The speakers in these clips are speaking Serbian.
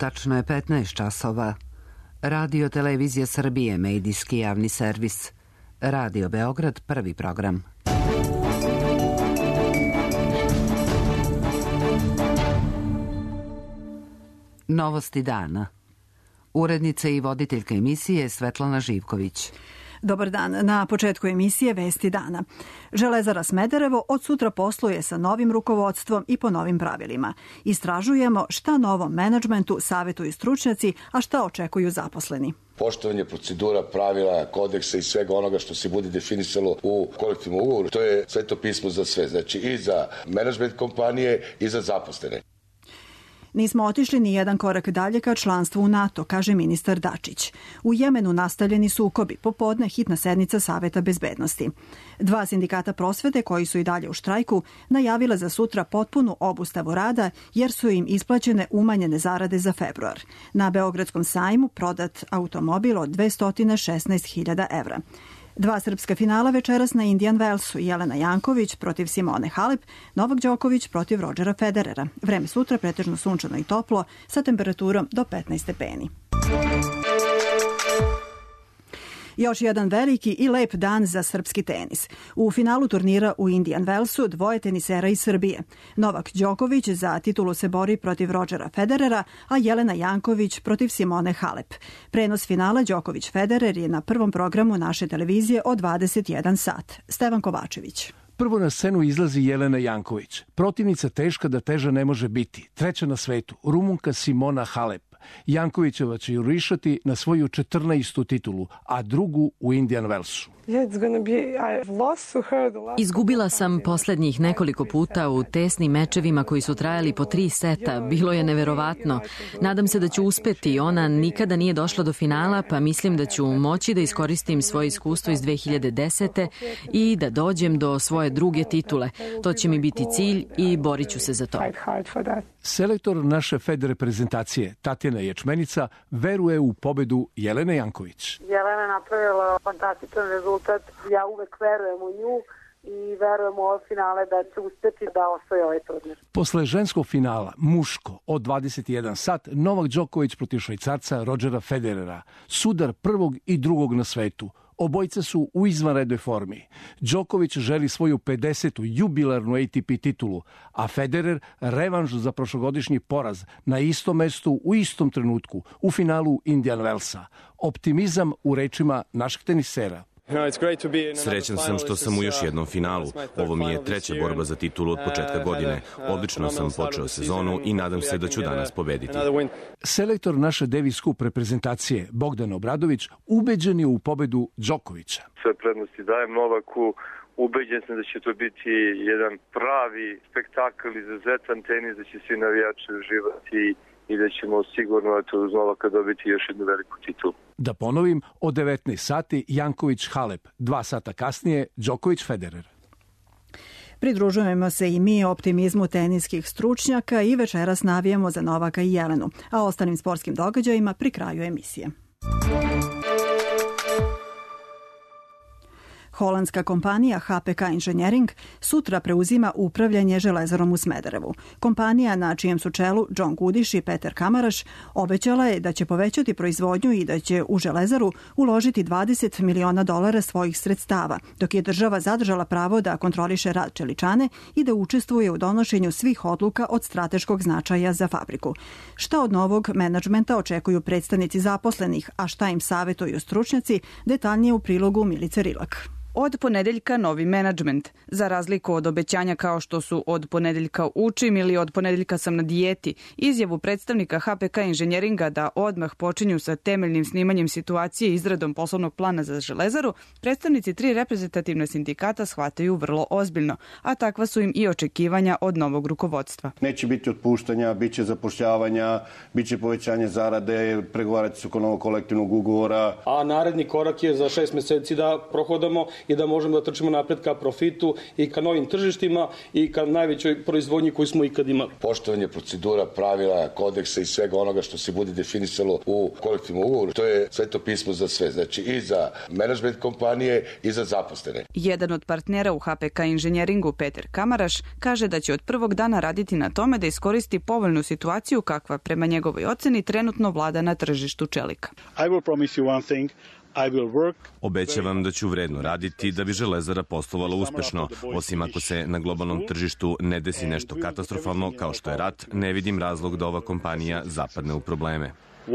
Tačno je 15 časova. Radio Televizija Srbije, medijski javni servis. Radio Beograd, prvi program. Novosti dana. Urednica i voditeljka emisije Svetlana Živković. Dobar dan. Na početku emisije Vesti dana. Železara Smederevo od sutra posluje sa novim rukovodstvom i po novim pravilima. Istražujemo šta novom menadžmentu savjetuju stručnjaci, a šta očekuju zaposleni. Poštovanje procedura, pravila, kodeksa i svega onoga što se bude definisalo u kolektivnom ugovoru. To je sveto pismo za sve, znači i za menadžment kompanije i za zaposlene. Nismo otišli ni jedan korak dalje ka članstvu u NATO, kaže ministar Dačić. U Jemenu nastavljeni sukobi, popodne hitna sednica Saveta bezbednosti. 2 sindikata prosvete, koji su i dalje u štrajku, najavile za sutra potpunu obustavu rada jer su im isplaćene umanjene zarade za februar. Na Beogradskom sajmu prodat automobil od 216.000 evra. 2 srpska finala večeras na Indian Wellsu. Jelena Janković protiv Simone Halep, Novak Đoković protiv Rodgera Federera. Vreme sutra pretežno sunčano i toplo sa temperaturom do 15 stepeni. Još jedan veliki i lep dan za srpski tenis. U finalu turnira u Indian Wellsu 2 tenisera iz Srbije. Novak Đoković za titulu se bori protiv Rodgera Federera, a Jelena Janković protiv Simone Halep. Prenos finala Đoković-Federer je na prvom programu naše televizije od 21 sat. Stevan Kovačević. Prvo na scenu izlazi Jelena Janković. Protivnica teška da teža ne može biti. 3. na svetu, Rumunka Simona Halep. Jankovićeva će jurišati na svoju 14. titulu, a drugu u Indian Wellsu. Izgubila sam poslednjih nekoliko puta u tesnim mečevima koji su trajali po 3 seta. Bilo je neverovatno. Nadam se da ću uspeti. Ona nikada nije došla do finala, pa mislim da ću moći da iskoristim svoje iskustvo iz 2010. i da dođem do svoje druge titule. To će mi biti cilj i borit ću se za to. Selektor naše FED reprezentacije, Tatjana Ječmenica, veruje u pobedu Jelene Janković. Jelena je napravila fantastičan rezultat. Ja uvek verujem u nju i verujem u ove finale da će uspeti da osvoji ovaj turnir. Posle ženskog finala, muško, od 21 sat, Novak Đoković protiv Švajcarca Rodgera Federera. Sudar prvog i drugog na svetu. Obojica su u izvanrednoj formi. Đoković želi svoju 50. jubilarnu ATP titulu, a Federer revanš za prošlogodišnji poraz na istom mestu u istom trenutku u finalu Indian Wellsa. Optimizam u rečima našeg tenisera. Srećan sam što sam u još jednom finalu. Ovo mi je 3. borba za titulu od početka godine. Odlično sam počeo sezonu i nadam se da ću danas pobediti. Selektor naše Davis Cup reprezentacije, Bogdan Obradović, ubeđen je u pobedu Đokovića. Sve prednosti dajem Novaku. Ubeđen sam da će to biti jedan pravi spektakl, izuzetan tenis, da će svi navijači uživati i da ćemo sigurno uz Novaka dobiti još jednu veliku titulu. Da ponovim, od 19 sati Janković-Halep, 2 sata kasnije Đoković-Federer. Pridružujemo se i mi optimizmu teniskih stručnjaka i večeras navijamo za Novaka i Jelenu, a ostalim sportskim događajima pri kraju emisije. Holandska kompanija HPK Engineering sutra preuzima upravljanje železarom u Smederevu. Kompanija, na čijem su čelu John Gudiš i Peter Kamaraš, obećala je da će povećati proizvodnju i da će u železaru uložiti $20 miliona svojih sredstava, dok je država zadržala pravo da kontroliše rad čeličane i da učestvuje u donošenju svih odluka od strateškog značaja za fabriku. Šta od novog menadžmenta očekuju predstavnici zaposlenih, a šta im savetuju stručnjaci, detaljnije u prilogu Milice Rilak. Od ponedeljka novi menadžment. Za razliku od obećanja kao što su od ponedeljka učim ili od ponedeljka sam na dijeti, izjavu predstavnika HPK Engineeringa da odmah počinju sa temeljnim snimanjem situacije i izradom poslovnog plana za železaru, predstavnici 3 reprezentativna sindikata shvataju vrlo ozbiljno, a takva su im i očekivanja od novog rukovodstva. Neće biti otpuštanja, bit će zapošljavanja, bit će povećanje zarade, pregovarati se oko novog kolektivnog ugovora. A naredni korak je za 6 meseci da prohodamo i da možemo da trčimo napred ka profitu i ka novim tržištima i ka najvećoj proizvodnji koju smo ikad imali. Poštovanje procedura, pravila, kodeksa i svega onoga što se bude definisalo u kolektivnom ugovoru, to je sveto pismo za sve, znači i za menadžment kompanije i za zaposlene. Jedan od partnera u HPK Inženjeringu, Peter Kamaraš, kaže da će od prvog dana raditi na tome da iskoristi povoljnu situaciju kakva prema njegovoj oceni trenutno vlada na tržištu čelika. Obećavam da ću vredno raditi da bi Železara poslovala uspešno, osim ako se na globalnom tržištu ne desi nešto katastrofalno kao što je rat, ne vidim razlog da ova kompanija zapadne u probleme.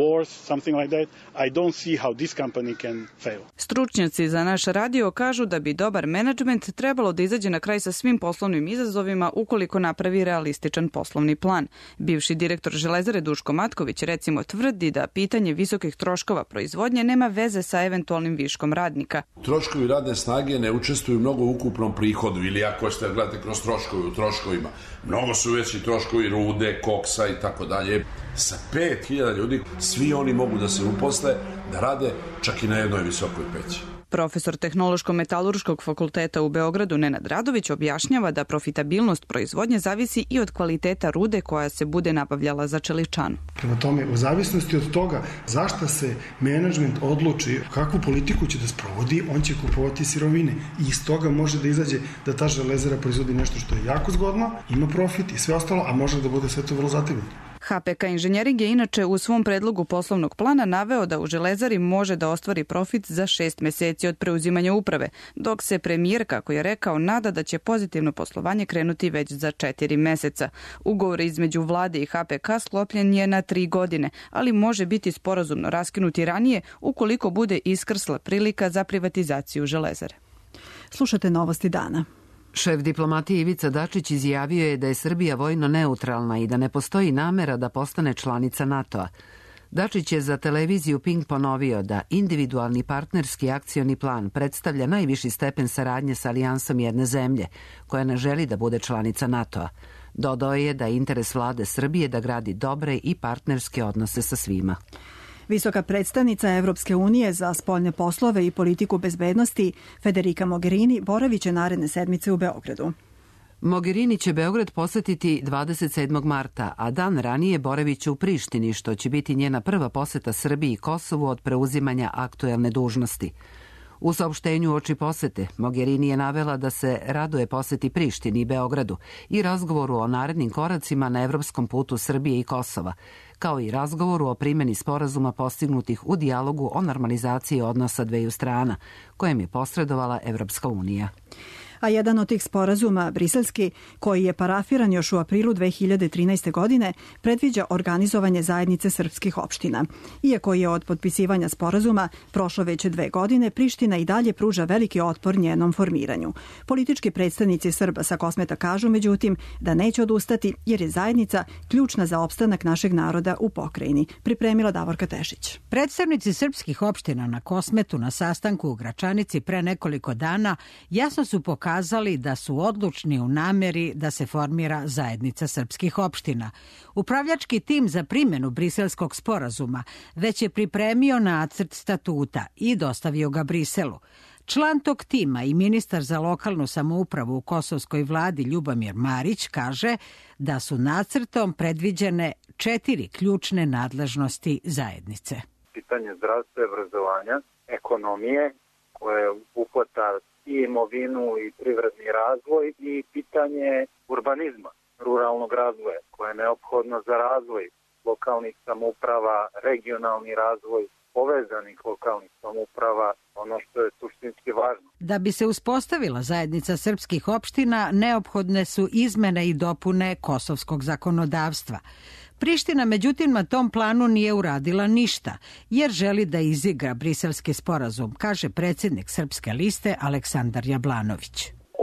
Stručnjaci za naš radio kažu da bi dobar menadžment trebalo da izađe na kraj sa svim poslovnim izazovima ukoliko napravi realističan poslovni plan. Bivši direktor Železare Duško Matković recimo tvrdi da pitanje visokih troškova proizvodnje nema veze sa eventualnim viškom radnika. Troškovi radne snage ne učestvuju mnogo u ukupnom prihodu ili ako ste gledate kroz troškovi u troškovima. Mnogo su veći troškovi rude, koksa i tako dalje. Sa 5000 ljudi svi oni mogu da se uposle, da rade čak i na jednoj visokoj peći. Profesor Tehnološko-metalurškog fakulteta u Beogradu Nenad Radović objašnjava da profitabilnost proizvodnje zavisi i od kvaliteta rude koja se bude nabavljala za čeličanu. Prema tome, u zavisnosti od toga zašto se menadžment odluči kakvu politiku će da sprovodi, on će kupovati sirovine. I iz toga može da izađe da ta Železara proizvodi nešto što je jako zgodno, ima profit i sve ostalo, a može da bude sve to vrlo zategnuto. HPK Inženjering je inače u svom predlogu poslovnog plana naveo da u Železari može da ostvari profit za 6 meseci od preuzimanja uprave, dok se premijer, kako je rekao, nada da će pozitivno poslovanje krenuti već za 4 meseca. Ugovor između vlade i HPK sklopljen je na 3 godine, ali može biti sporazumno raskinuti ranije ukoliko bude iskrsla prilika za privatizaciju Železare. Slušate novosti dana. Šef diplomatije Ivica Dačić izjavio je da je Srbija vojno neutralna i da ne postoji namera da postane članica NATO-a. Dačić je za televiziju Pink ponovio da individualni partnerski akcioni plan predstavlja najviši stepen saradnje sa alijansom jedne zemlje, koja ne želi da bude članica NATO-a. Dodao je da je interes vlade Srbije da gradi dobre i partnerske odnose sa svima. Visoka predstavnica Evropske unije za spoljne poslove i politiku bezbednosti Federica Mogherini boraviće naredne sedmice u Beogradu. Mogherini će Beograd posetiti 27. marta, a dan ranije boraviće u Prištini, što će biti njena prva poseta Srbiji i Kosovu od preuzimanja aktuelne dužnosti. U saopštenju uoči posete, Mogherini je navela da se raduje poseti Prištini i Beogradu i razgovoru o narednim koracima na evropskom putu Srbije i Kosova, kao i razgovoru o primjeni sporazuma postignutih u dijalogu o normalizaciji odnosa dveju strana, kojem je posredovala Evropska unija. A jedan od tih sporazuma, briselski, koji je parafiran još u aprilu 2013. godine, predviđa organizovanje zajednice srpskih opština. Iako je od potpisivanja sporazuma prošlo već 2 godine, Priština i dalje pruža veliki otpor njenom formiranju. Politički predstavnici Srba sa Kosmeta kažu, međutim, da neće odustati jer je zajednica ključna za opstanak našeg naroda u pokrajini. Pripremila Davorka Tešić. Predstavnici srpskih opština na Kosmetu na sastanku u Gračanici pre nekoliko dana jasno su pokazali da su odlučni u nameri da se formira zajednica srpskih opština. Upravljački tim za primjenu briselskog sporazuma već je pripremio nacrt statuta i dostavio ga Briselu. Član tog tima i ministar za lokalnu samoupravu u kosovskoj vladi Ljubomir Marić kaže da su nacrtom predviđene 4 ključne nadležnosti zajednice. Pitanje zdravstva i obrazovanja, ekonomije koje uplata i imovinu i privredni razvoj i pitanje urbanizma, ruralnog razvoja koje je neophodno za razvoj lokalnih samouprava, regionalni razvoj povezanih lokalnih samouprava, ono što je suštinski važno. Da bi se uspostavila zajednica srpskih opština, neophodne su izmene i dopune kosovskog zakonodavstva. Priština, međutim, na tom planu nije uradila ništa, jer želi da izigra briselski sporazum, kaže predsjednik Srpske liste Aleksandar Jablanović.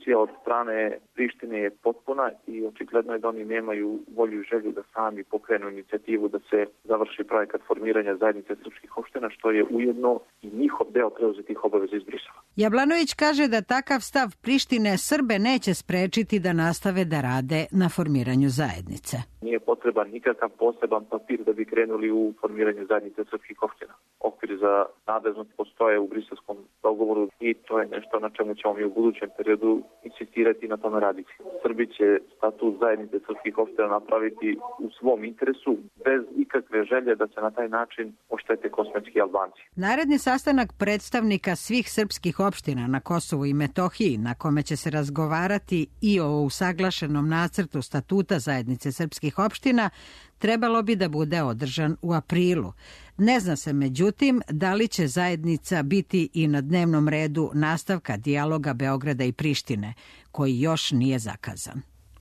reakcija od strane Prištine je potpuna i očigledno je da oni nemaju volju i želju da sami pokrenu inicijativu da se završi projekat formiranja zajednice srpskih opština, što je ujedno i njihov deo preuzetih obaveza iz Brisela. Jablanović kaže da takav stav Prištine Srbe neće sprečiti da nastave da rade na formiranju zajednice. Nije potreban nikakav poseban papir da bi krenuli u formiranje zajednice srpskih opština. Okvir za nadležnost postoje u briselskom dogovoru i to je nešto na čemu ćemo mi u budućem periodu insistirati i na tome raditi. Srbi će statut zajednice srpskih opština napraviti u svom interesu bez ikakve želje da se na taj način oštete kosmetski Albanci. Naredni sastanak predstavnika svih srpskih opština na Kosovu i Metohiji, na kome će se razgovarati i o usaglašenom nacrtu statuta zajednice srpskih opština, trebalo bi da bude održan u aprilu. Ne zna se, međutim, da li će zajednica biti i na dnevnom redu nastavka dijaloga Beograda i Prištine, koji još nije zakazan.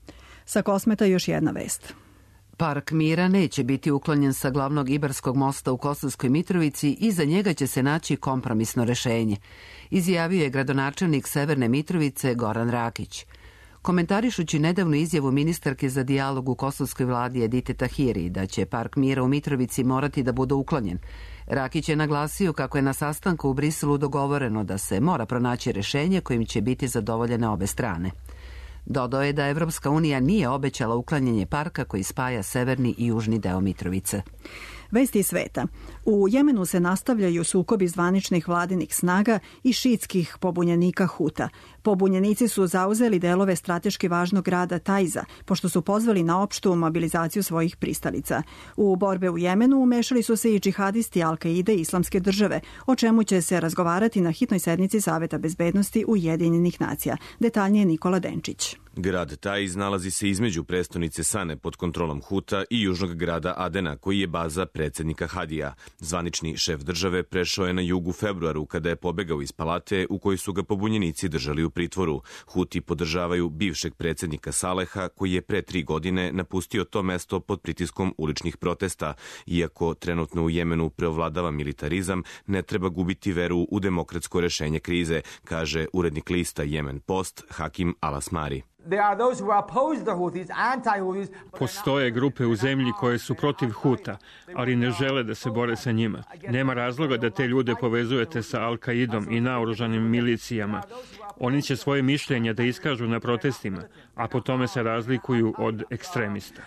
Sa Kosmeta još jedna vest. Park Mira neće biti uklonjen sa glavnog Ibarskog mosta u Kosovskoj Mitrovici i za njega će se naći kompromisno rešenje, izjavio je gradonačelnik Severne Mitrovice Goran Rakić. Komentarišući nedavnu izjavu ministarke za dijalog u kosovskoj vladi Edite Tahiri da će Park Mira u Mitrovici morati da bude uklonjen, Rakić je naglasio kako je na sastanku u Briselu dogovoreno da se mora pronaći rešenje kojim će biti zadovoljene obe strane. Dodao je da Evropska unija nije obećala uklanjanje parka koji spaja severni i južni deo Mitrovice. Vesti iz sveta. U Jemenu se nastavljaju sukobi zvaničnih vladinih snaga i šiitskih pobunjenika Huta. Pobunjenici su zauzeli delove strateški važnog grada Tajza, pošto su pozvali na opštu mobilizaciju svojih pristalica. U borbe u Jemenu umešali su se i džihadisti Al-Kaide i Islamske države, o čemu će se razgovarati na hitnoj sednici Saveta bezbednosti Ujedinjenih nacija. Detaljnije Nikola Denčić. Grad Taiz nalazi se između prestonice Sane pod kontrolom Huta i južnog grada Adena, koji je baza predsjednika Hadija. Zvanični šef države prešao je na jug u februaru kada je pobegao iz palate u kojoj su ga pobunjenici držali u pritvoru. Huti podržavaju bivšeg predsjednika Saleha, koji je pre 3 godine napustio to mesto pod pritiskom uličnih protesta. Iako trenutno u Jemenu preovladava militarizam, ne treba gubiti veru u demokratsko rešenje krize, kaže urednik lista Jemen Post Hakim Al-Asmari. Postoje grupe u zemlji koje su protiv Huta, ali ne žele da se bore sa njima. Nema razloga da te ljude povezujete sa Al-Kaidom i naoružanim milicijama. Oni će svoje mišljenje da iskažu na protestima, a po tome se razlikuju od ekstremista.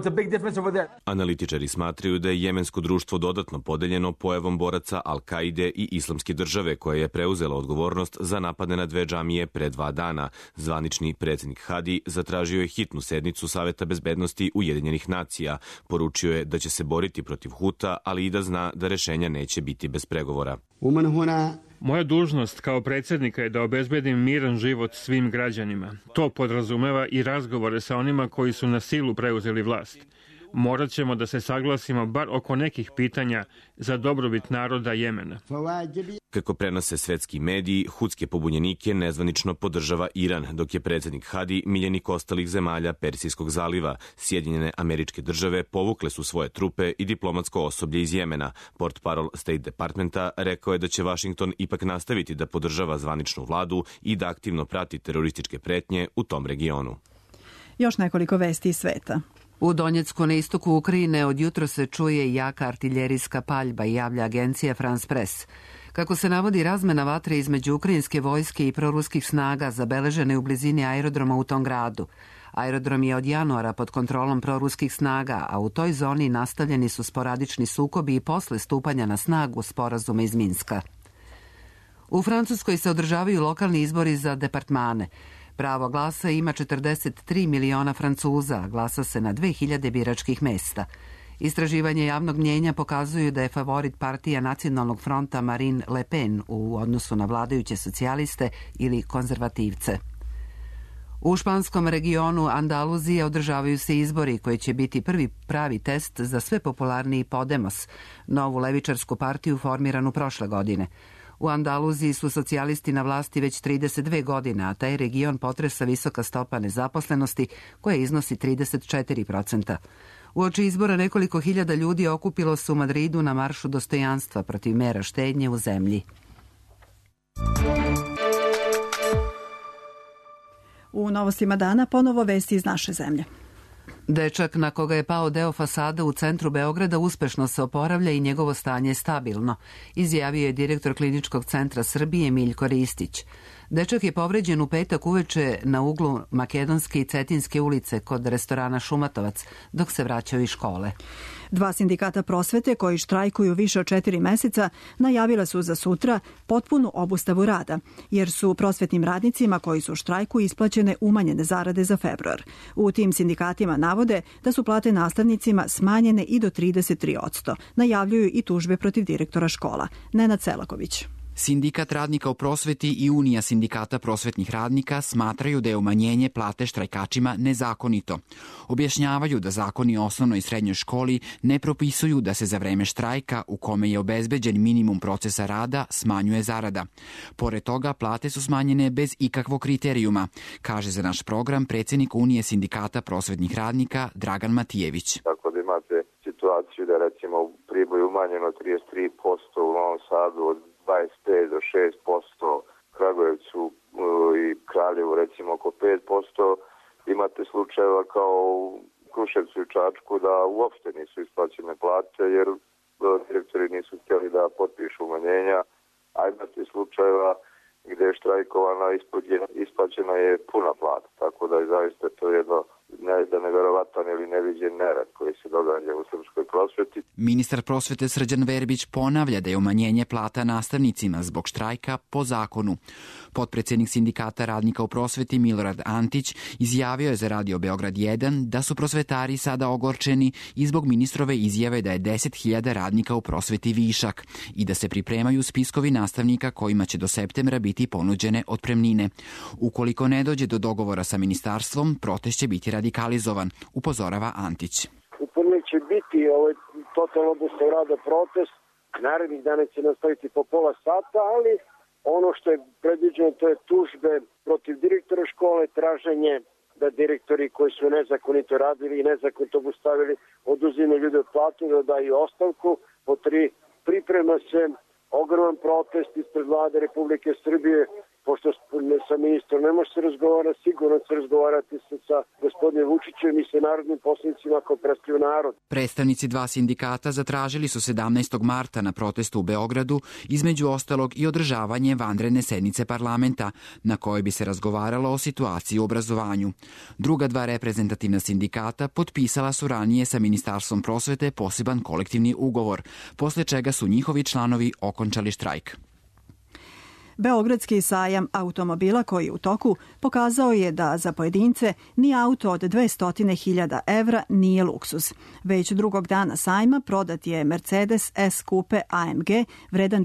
Analitičari smatraju da je jemensko društvo dodatno podeljeno pojavom boraca Al-Kaide i Islamske države, koja je preuzela odgovornost za napade na 2 džamije pre 2 dana. Zvanični predsjednik Hadi zatražio je hitnu sednicu Saveta bezbednosti Ujedinjenih nacija. Poručio je da će se boriti protiv Huta, ali i da zna da rešenja neće biti bez pregovora. Moja dužnost kao predsjednika je da obezbedim miran život svim građanima. To podrazumeva i razgovore sa onima koji su na silu preuzeli vlast. Morat ćemo da se saglasimo bar oko nekih pitanja za dobrobit naroda Jemena. Kako prenose svetski mediji, hutske pobunjenike nezvanično podržava Iran, dok je predsjednik Hadi miljenik ostalih zemalja Persijskog zaliva. Sjedinjene Američke države povukle su svoje trupe i diplomatsko osoblje iz Jemena. Portparol State Departmenta rekao je da će Washington ipak nastaviti da podržava zvaničnu vladu i da aktivno prati terorističke pretnje u tom regionu. Još nekoliko vesti iz sveta. U Donjecku na istoku Ukrajine od jutro se čuje jaka artiljerijska paljba, javlja agencija France Press. Kako se navodi, razmena vatre između ukrajinske vojske i proruskih snaga zabeležene u blizini aerodroma u tom gradu. Aerodrom je od januara pod kontrolom proruskih snaga, a u toj zoni nastavljeni su sporadični sukobi i posle stupanja na snagu sporazuma iz Minska. U Francuskoj se održavaju lokalni izbori za departmane. Pravo glasa ima 43 miliona Francuza, glasa se na 2000 biračkih mesta. Istraživanje javnog mnjenja pokazuju da je favorit partija Nacionalnog fronta Marine Le Pen u odnosu na vladajuće socijaliste ili konzervativce. U španskom regionu Andaluzije održavaju se izbori koji će biti prvi pravi test za sve popularniji Podemos, novu levičarsku partiju formiranu prošle godine. U Andaluziji su socijalisti na vlasti već 32 godine, a taj region potresa visoka stopa nezaposlenosti koja iznosi 34%. Uoči izbora nekoliko hiljada ljudi okupilo se u Madridu na maršu dostojanstva protiv mera štednje u zemlji. U novostima dana ponovo vesti iz naše zemlje. Dečak na koga je pao deo fasada u centru Beograda uspešno se oporavlja i njegovo stanje je stabilno, izjavio je direktor Kliničkog centra Srbije Miljko Ristić. Dečak je povređen u petak uveče na uglu Makedonske i Cetinske ulice kod restorana Šumatovac dok se vraćao iz škole. 2 sindikata prosvete koji štrajkuju više od 4 meseca najavila su za sutra potpunu obustavu rada, jer su prosvetnim radnicima koji su u štrajku isplaćene umanjene zarade za februar. U tim sindikatima navode da su plate nastavnicima smanjene i do 33%. Najavljuju i tužbe protiv direktora škola. Nenad Selaković. Sindikat radnika u prosveti i Unija sindikata prosvetnih radnika smatraju da je umanjenje plate štrajkačima nezakonito. Objašnjavaju da zakoni o osnovnoj i srednjoj školi ne propisuju da se za vreme štrajka, u kome je obezbeđen minimum procesa rada, smanjuje zarada. Pored toga, plate su smanjene bez ikakvog kriterijuma, kaže za naš program predsjednik Unije sindikata prosvetnih radnika Dragan Matijević. Tako da imate situaciju da recimo u Priboju umanjeno 33%, u Novom Sadu od 25 do 6%, Kragujevcu i Kraljevu recimo oko 5%. Imate slučajeva kao u Kruševcu i Čačku da uopšte nisu isplaćene plate jer direktori nisu htjeli da potpišu umanjenja, a imate slučajeva gdje je štrajkovana, isplaćena je puna plata, tako da je zaista to jedno neverovatan ili neviđen nerad koji se događa u srpskoj prosveti. Ministar prosvete Srđan Verbić ponavlja da je umanjenje plata nastavnicima zbog štrajka po zakonu. Potpredsjednik sindikata radnika u prosveti Milorad Antić izjavio je za Radio Beograd 1 da su prosvetari sada ogorčeni i zbog ministrove izjave da je 10.000 radnika u prosveti višak i da se pripremaju spiskovi nastavnika kojima će do septembra biti ponuđene otpremnine. Ukoliko ne dođe do dogovora sa ministarstvom, protest će biti radikalizovan, upozorava Antić. U ponedeljak će biti totalno obustav rada protest. Narednih dana će nastaviti po pola sata, ali ono što je predviđeno to je tužbe protiv direktora škole, traženje da direktori koji su nezakonito radili i nezakonito obustavili oduzimaju ljude od platu, da daju ostavku. Po 3, priprema se ogroman protest ispred vlade Republike Srbije, pošto sa ministrom ne može se razgovarati, sigurno se razgovarati sa gospodinom Vučićem i sa narodnim poslanicima ako predstavljaju narod. Predstavnici 2 sindikata zatražili su 17. marta na protestu u Beogradu između ostalog i održavanje vanredne sednice parlamenta na kojoj bi se razgovaralo o situaciji u obrazovanju. Druga 2 reprezentativna sindikata potpisala su ranije sa Ministarstvom prosvete poseban kolektivni ugovor, posle čega su njihovi članovi okončali štrajk. Beogradski sajam automobila koji je u toku pokazao je da za pojedince ni auto od 200.000 evra nije luksuz. Već drugog dana sajma prodat je Mercedes S Coupe AMG vredan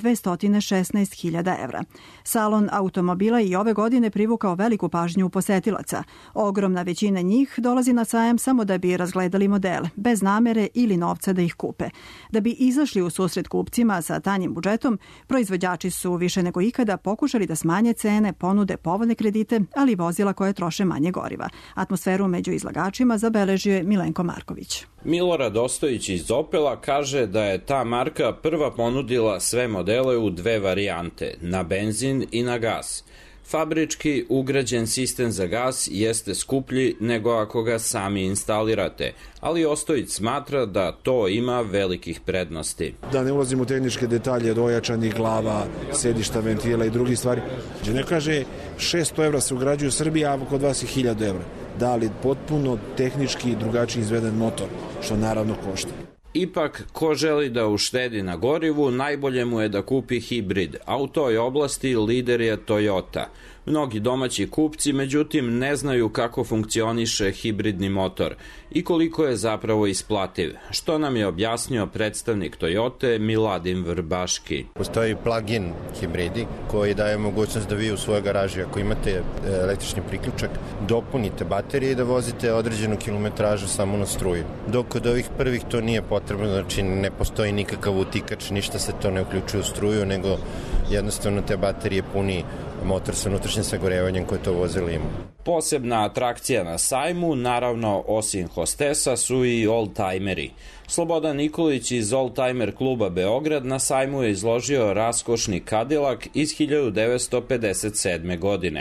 216.000 evra. Salon automobila i ove godine privukao veliku pažnju posetilaca. Ogromna većina njih dolazi na sajam samo da bi razgledali modele, bez namere ili novca da ih kupe. Da bi izašli u susret kupcima sa tanjim budžetom, proizvođači su više nego ikada pokušali da smanje cene, ponude povoljne kredite, ali i vozila koje troše manje goriva. Atmosferu među izlagačima zabeležio je Milenko Marković. Milorad Ostojić iz Opela kaže da je ta marka prva ponudila sve modele u 2 varijante, na benzin i na gas. Fabrički ugrađen sistem za gas jeste skuplji nego ako ga sami instalirate, ali Ostojić smatra da to ima velikih prednosti. Da ne ulazimo u tehničke detalje od ojačanih glava, sedišta, ventila i drugih stvari. Ne kaže 600 evra se ugrađuje u Srbiji, a kod vas je 1000 evra. Da li potpuno tehnički drugačiji izveden motor, što naravno košta. Ipak, ko želi da uštedi na gorivu, najbolje mu je da kupi hibrid, a u toj oblasti lider je Toyota. Mnogi domaći kupci, međutim, ne znaju kako funkcioniše hibridni motor i koliko je zapravo isplativ, što nam je objasnio predstavnik Toyote Miladin Vrbaški. Postoji plug-in hibridi koji daje mogućnost da vi u svojoj garaži, ako imate električni priključak, dopunite baterije i da vozite određenu kilometražu samo na struju. Dok kod ovih prvih to nije potrebno, znači ne postoji nikakav utikač, ništa se to ne uključuje u struju, nego jednostavno te baterije puni motor sa unutrašnjim sagorevanjem koje to vozilo ima. Posebna atrakcija na sajmu, naravno osim hostesa, su i oldtimeri. Slobodan Nikolić iz Oldtimer kluba Beograd na sajmu je izložio raskošni Cadillac iz 1957. godine.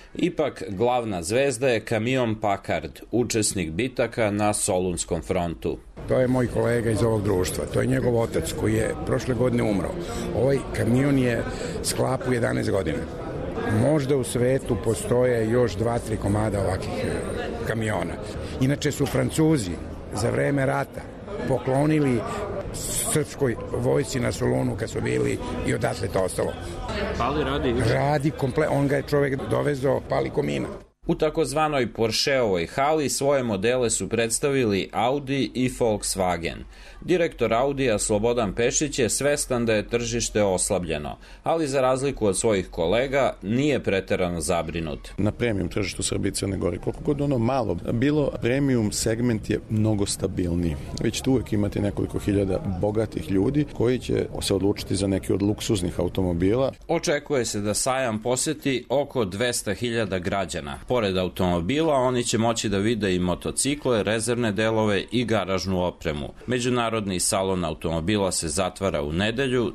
Ipak, glavna zvezda je kamion Packard, učesnik bitaka na Solunskom frontu. To je moj kolega iz ovog društva, to je njegov otac koji je prošle godine umro. Ovaj kamion je sklapu 11 godina. Možda u svetu postoje još 2-3 komada ovakvih kamiona. Inače su Francuzi za vreme rata poklonili srpskoj vojsci na Solunu kad su bili i odatle to ostalo. Pali radi? Radi komplet, on ga je čovek dovezao pali komina. U takozvanoj Porscheovoj hali svoje modele su predstavili Audi i Volkswagen. Direktor Audija Slobodan Pešić je svestan da je tržište oslabljeno, ali za razliku od svojih kolega nije preterano zabrinut. Na premium tržištu Srbije i Crne Gore, koliko god ono malo bilo, premium segment je mnogo stabilniji. Vi ćete uvek imati nekoliko hiljada bogatih ljudi koji će se odlučiti za neki od luksuznih automobila. Očekuje se da sajam poseti oko 200.000 građana. Pored automobila, oni će moći da vide i motocikle, rezervne delove i garažnu opremu. Međunarodni salon automobila se zatvara u nedelju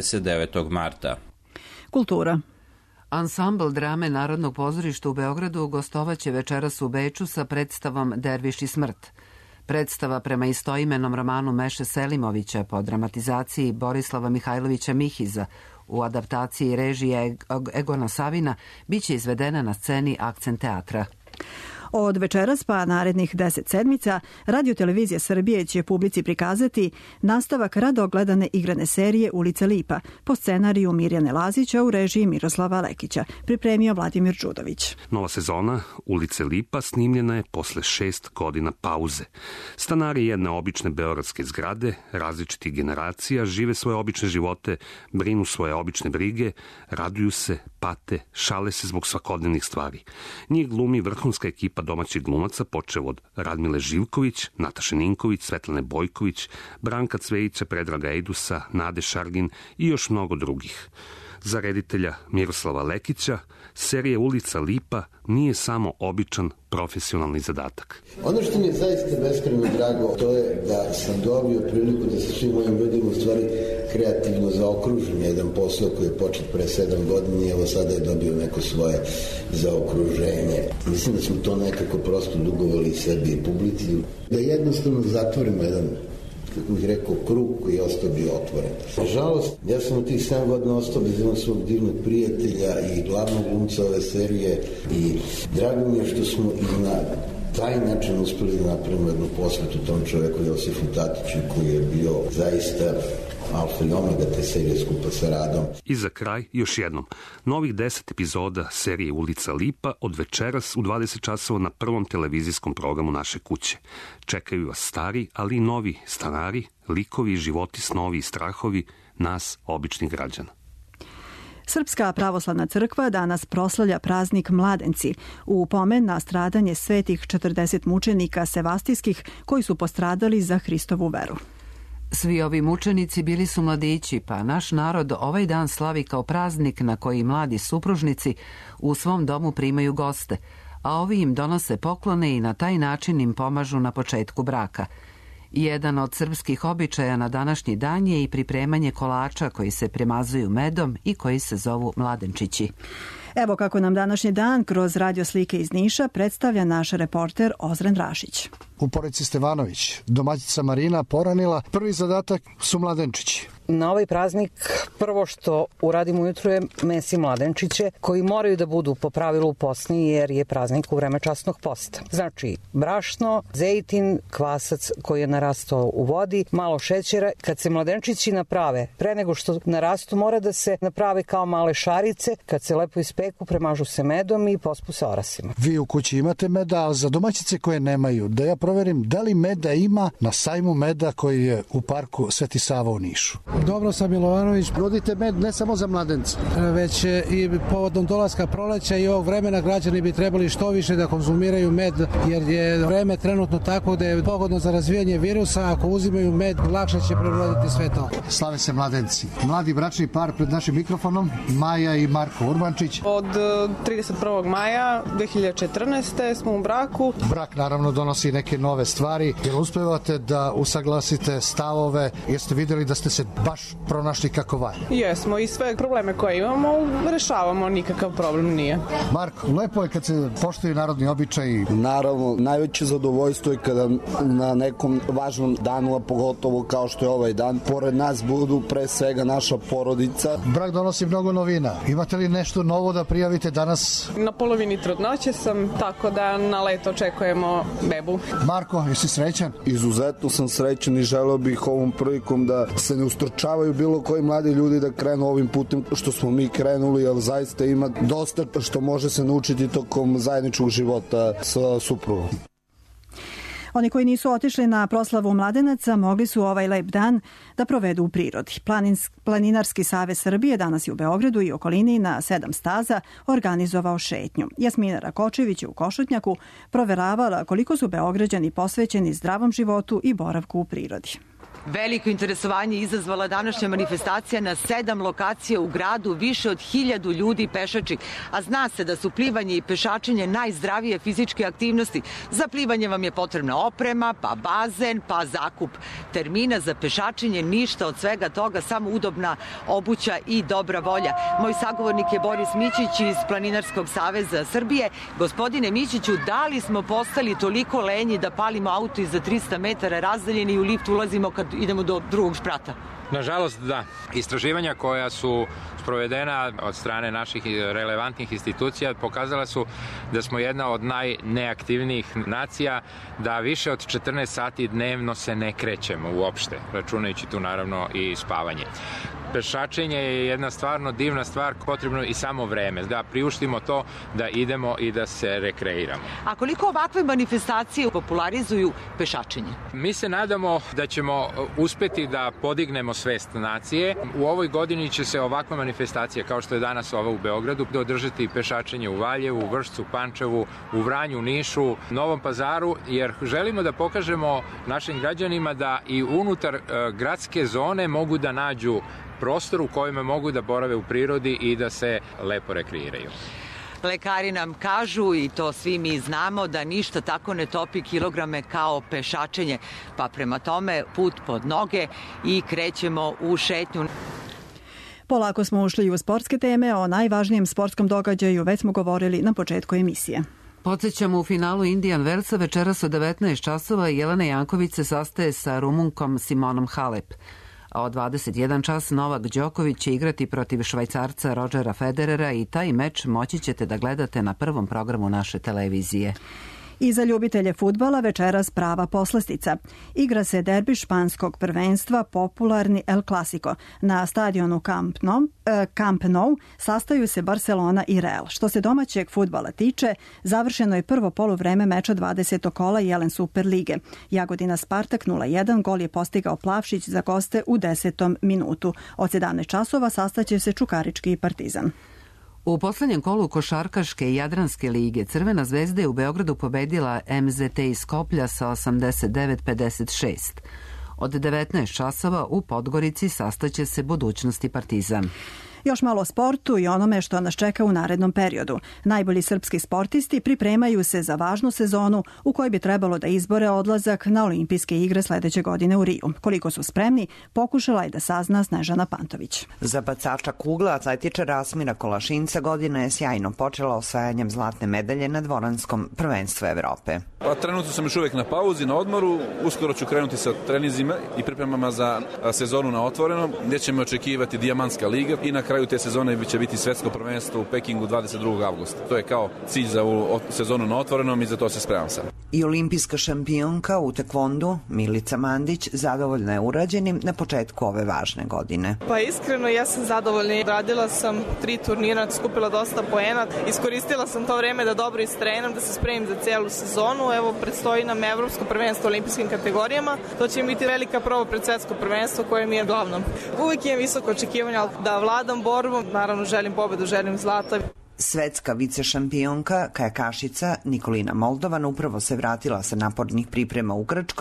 29. marta. Kultura. Ansambl drame Narodnog pozorišta u Beogradu gostovaće večeras u Beču sa predstavom Derviš i smrt. Predstava prema istoimenom romanu Meše Selimovića po dramatizaciji Borislava Mihajlovića Mihiza u adaptaciji režije Egona Savina biće izvedena na sceni Akcent teatra. Od večeras pa narednih 10 sedmica Radio-televizija Srbije će publici prikazati nastavak rado gledane igrane serije Ulica Lipa po scenariju Mirjane Lazića u režiji Miroslava Lekića, pripremio Vladimir Đudović. Nova sezona Ulice Lipa snimljena je posle 6 godina pauze. Stanari jedne obične beogradske zgrade, različitih generacija, žive svoje obične živote, brinu svoje obične brige, raduju se, pate, šale se zbog svakodnevnih stvari. Njih glumi vrhunska ekipa domaćih glumaca, počev od Radmile Živković, Nataše Ninković, Svetlane Bojković, Branka Cvejića, Predraga Ejdusa, Nade Šargin i još mnogo drugih. Za reditelja Miroslava Lekića, serija Ulica Lipa nije samo običan profesionalni zadatak. Ono što mi je zaista beskrajno drago, to je da sam dobio priliku da se svim mojim ljudima u stvari kreativno zaokružim jedan posao koji je počet pre 7 godina i evo sada je dobio neko svoje zaokruženje. Mislim da smo to nekako prosto dugovali sebi i publici, da jednostavno zatvorimo jedan, kako bih rekao, krug koji je ostao bio otvoren. Nažalost, ja sam u tih 7 godina ostao bez jednog svog divnog prijatelja i glavnog glumca ove serije i drago mi je što smo i na taj način uspeli da napravimo jednu posvetu tom čoveku Josifu Tatiću koji je bio zaista alfa i omega te serije skupa sa Radom. I za kraj još jednom, novih 10 epizoda serije Ulica Lipa od večeras u 20 časova na prvom televizijskom programu naše kuće. Čekaju vas stari, ali i novi stanari, likovi, životi, snovi i strahovi nas, običnih građana. Srpska pravoslavna crkva danas proslavlja praznik Mladenci u pomen na stradanje svetih 40 mučenika sevastijskih koji su postradali za Hristovu veru. Svi ovi mučenici bili su mladići, pa naš narod ovaj dan slavi kao praznik na koji mladi supružnici u svom domu primaju goste, a ovi im donose poklone i na taj način im pomažu na početku braka. Jedan od srpskih običaja na današnji dan je i pripremanje kolača koji se premazuju medom i koji se zovu mladenčići. Evo kako nam današnji dan kroz radio slike iz Niša predstavlja naš reporter Ozren Rašić. U Porici Stevanović domaćica Marina poranila, prvi zadatak su mladenčići. Na ovaj praznik prvo što uradimo ujutru je mesi mladenčiće koji moraju da budu po pravilu u posni jer je praznik u vreme časnog posta. Znači brašno, zejtin, kvasac koji je narastao u vodi, malo šećera. Kad se mladenčići naprave, pre nego što narastu mora da se naprave kao male šarice, kad se lepo ispeku premažu se medom i pospu sa orasima. Vi u kući imate meda, ali za domaćice koje nemaju, da ja proverim da li meda ima na sajmu meda koji je u parku Sveti Sava u Nišu. Dobro sam Milovanović. Nudite med ne samo za mladence, već i povodom dolaska proleća i ovog vremena građani bi trebali što više da konzumiraju med, jer je vreme trenutno tako da je pogodno za razvijanje virusa. Ako uzimaju med, lakše će preroditi sve to. Slave se mladenci. Mladi bračni par pred našim mikrofonom, Maja i Marko Urbančić. od 31. maja 2014. smo u braku. Brak naravno donosi neke nove stvari. Jel uspevate da usaglasite stavove? Jeste vidjeli da ste se baš pronašli kako valja? Jesmo i sve probleme koje imamo rešavamo, nikakav problem nije. Marko, lepo je kad se poštuju narodni običaji. Naravno, najveće zadovoljstvo je kada na nekom važnom danu, a pogotovo kao što je ovaj dan, pored nas budu pre svega naša porodica. Brak donosi mnogo novina. Imate li nešto novo da prijavite danas? Na polovini trudnoće sam, tako da na leto očekujemo bebu. Marko, jesi srećan? Izuzetno sam srećan i želeo bih ovom prilikom da se ne ustručavaju bilo koji mladi ljudi da krenu ovim putem što smo mi krenuli, jer zaista ima dosta što može se naučiti tokom zajedničkog života sa suprugom. Oni koji nisu otišli na proslavu mladenaca mogli su ovaj lep dan da provedu u prirodi. Planinarski savez Srbije danas je u Beogradu i okolini na 7 staza organizovao šetnju. Jasmina Rakočević je u Košutnjaku proveravala koliko su Beograđani posvećeni zdravom životu i boravku u prirodi. Veliko interesovanje izazvala današnja manifestacija na 7 lokacija u gradu, više od 1000 ljudi pešači. A zna se da su plivanje i pešačenje najzdravije fizičke aktivnosti. Za plivanje vam je potrebna oprema, pa bazen, pa zakup termina. Za pešačenje ništa od svega toga, samo udobna obuća i dobra volja. Moj sagovornik je Boris Mićić iz Planinarskog saveza Srbije. Gospodine Mićiću, da li smo postali toliko lenji da palimo auto i za 300 metara razdaljeni i u lift ulazimo kad idemo do drugog sprata? Nažalost, da. Istraživanja koja su sprovedena od strane naših relevantnih institucija pokazala su da smo jedna od najneaktivnijih nacija, da više od 14 sati dnevno se ne krećemo uopšte, računajući tu naravno i spavanje. Pešačenje je jedna stvarno divna stvar, potrebno i samo vreme, da priuštimo to, da idemo i da se rekreiramo. A koliko ovakve manifestacije popularizuju pešačenje? Mi se nadamo da ćemo uspeti da podignemo svest nacije. U ovoj godini će se ovakva manifestacija, kao što je danas ova u Beogradu, održati pešačenje u Valjevu, Vršcu, Pančevu, u Vranju, Nišu, Novom Pazaru, jer želimo da pokažemo našim građanima da i unutar gradske zone mogu da nađu prostor u kojima mogu da borave u prirodi i da se lepo rekreiraju. Lekari nam kažu, i to svi mi znamo, da ništa tako ne topi kilograme kao pešačenje. Pa prema tome put pod noge i krećemo u šetnju. Polako smo ušli u sportske teme. O najvažnijem sportskom događaju već smo govorili na početku emisije. Podsjećamo, u finalu Indian Wellsa večeras od 19 časova Jelena Janković se sastaje sa Rumunkom Simonom Halep. A od 21 čas Novak Đoković će igrati protiv Švajcarca Rodgera Federera i taj meč moći ćete da gledate na prvom programu naše televizije. I za ljubitelje fudbala večeras prava poslastica. Igra se derbi španskog prvenstva, popularni El Clasico. Na stadionu Camp Nou sastaju se Barcelona i Real. Što se domaćeg fudbala tiče, završeno je prvo poluvreme meča 20. kola Jelen Super lige. Jagodina Spartak 0-1, gol je postigao Plavšić za goste u 10. minutu. Od 17 časova sastaće se Čukarički i Partizan. U poslednjem kolu košarkaške i Jadranske lige Crvena zvezda je u Beogradu pobedila MZT iz Skoplja sa 89-56. Od 19 časova u Podgorici sastaće se Budućnost i Partizan. Još malo o sportu i onome što nas čeka u narednom periodu. Najbolji srpski sportisti pripremaju se za važnu sezonu u kojoj bi trebalo da izbore odlazak na olimpijske igre sledeće godine u Riju. Koliko su spremni, pokušala je da sazna Snežana Pantović. Za bacača kugle atletičara Asmira Kolašinca godina je sjajno počela osvajanjem zlatne medalje na dvoranskom prvenstvu Evrope. Trenutno sam još uvijek na pauzi, na odmoru. Uskoro ću krenuti sa treninzima i pripremama za sezonu na otvorenom, gdje ćemo očekivati Dijamantska liga i na kraju te sezone će biti svetsko prvenstvo u Pekingu 22. avgusta. To je kao cilj za ovu sezonu na otvorenom i za to se spremam sam. I olimpijska šampionka u tekvondu Milica Mandić zadovoljna je urađenim na početku ove važne godine. Pa iskreno ja sam zadovoljna. Radila sam 3 turnira, skupila dosta poena. Iskoristila sam to vreme da dobro istrenam, da se spremim za celu sezonu. Evo, predstoji nam evropsko prvenstvo u olimpijskim kategorijama. To će biti velika proba pred svetsko prvenstvo koje mi je glavno. Uvijek imam visoko očekivanja da vladam borbom. Naravno želim pobedu, želim zlata. Svetska vicešampionka kajakašica Nikolina Moldovan upravo se vratila sa napornih priprema u Grčkoj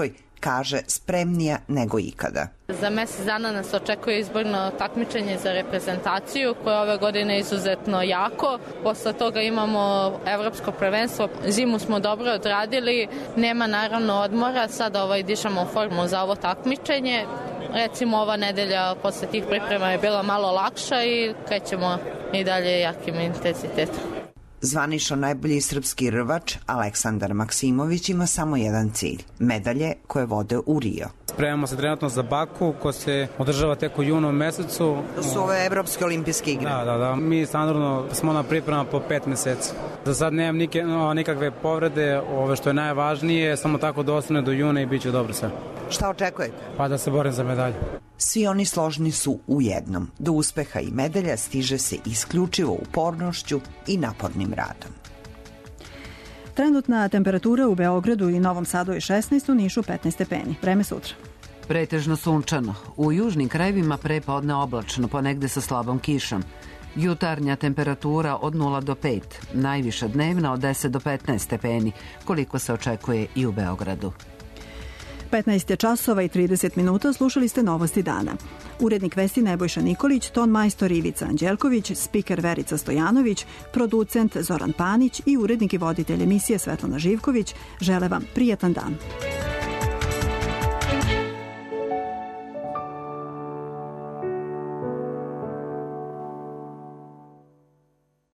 kaže spremnija nego ikada. Za mesec dana nas očekuje izborno takmičenje za reprezentaciju koje ove godine je izuzetno jako. Posle toga imamo evropsko prvenstvo. Zimu smo dobro odradili, nema naravno odmora, sada dišamo formu za ovo takmičenje. Recimo ova nedelja posle tih priprema je bila malo lakša i krećemo i dalje jakim intenzitetom. Zvanično najbolji srpski rvač Aleksandar Maksimović ima samo jedan cilj – medalje koje vode u Rio. Spremamo se trenutno za Baku, ko se održava tek u junu mesecu. To su ove evropske olimpijske igre. Da. Mi standardno smo na priprema po 5 meseci. Za sad nemam nikakve povrede, što je najvažnije, samo tako da ostane do juna i bit će dobro sve. Šta očekujete? Pa da se borim za medalju. Svi oni složni su u jednom. Do uspeha i medalja stiže se isključivo upornošću i napornim radom. Trenutna temperatura u Beogradu i Novom Sadu je 16, u Nišu 15 stepeni. Vreme sutra. Pretežno sunčano. U južnim krajevima prepodne oblačno, ponegde sa slabom kišom. Jutarnja temperatura od 0 do 5, najviša dnevna od 10 do 15 stepeni, koliko se očekuje i u Beogradu. 15 je časova i 30 minuta, slušali ste novosti dana. Urednik vesti Nebojša Nikolić, ton majstor Ivica Anđelković, spiker Verica Stojanović, producent Zoran Panić i urednik i voditelj emisije Svetlana Živković žele vam prijatan dan.